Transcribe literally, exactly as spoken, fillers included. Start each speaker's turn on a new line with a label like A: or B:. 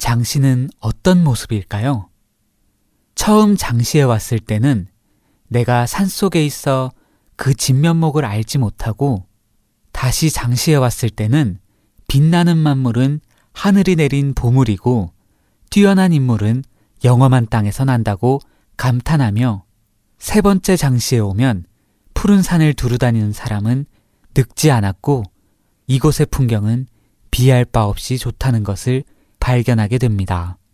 A: 장시는 어떤 모습일까요? 처음 장시에 왔을 때는 내가 산속에 있어 그 진면목을 알지 못하고, 다시 장시에 왔을 때는 빛나는 만물은 하늘이 내린 보물이고 뛰어난 인물은 영험한 땅에서 난다고 감탄하며, 세 번째 장시에 오면 푸른 산을 두루다니는 사람은 늙지 않았고 이곳의 풍경은 비할 바 없이 좋다는 것을 발견하게 됩니다.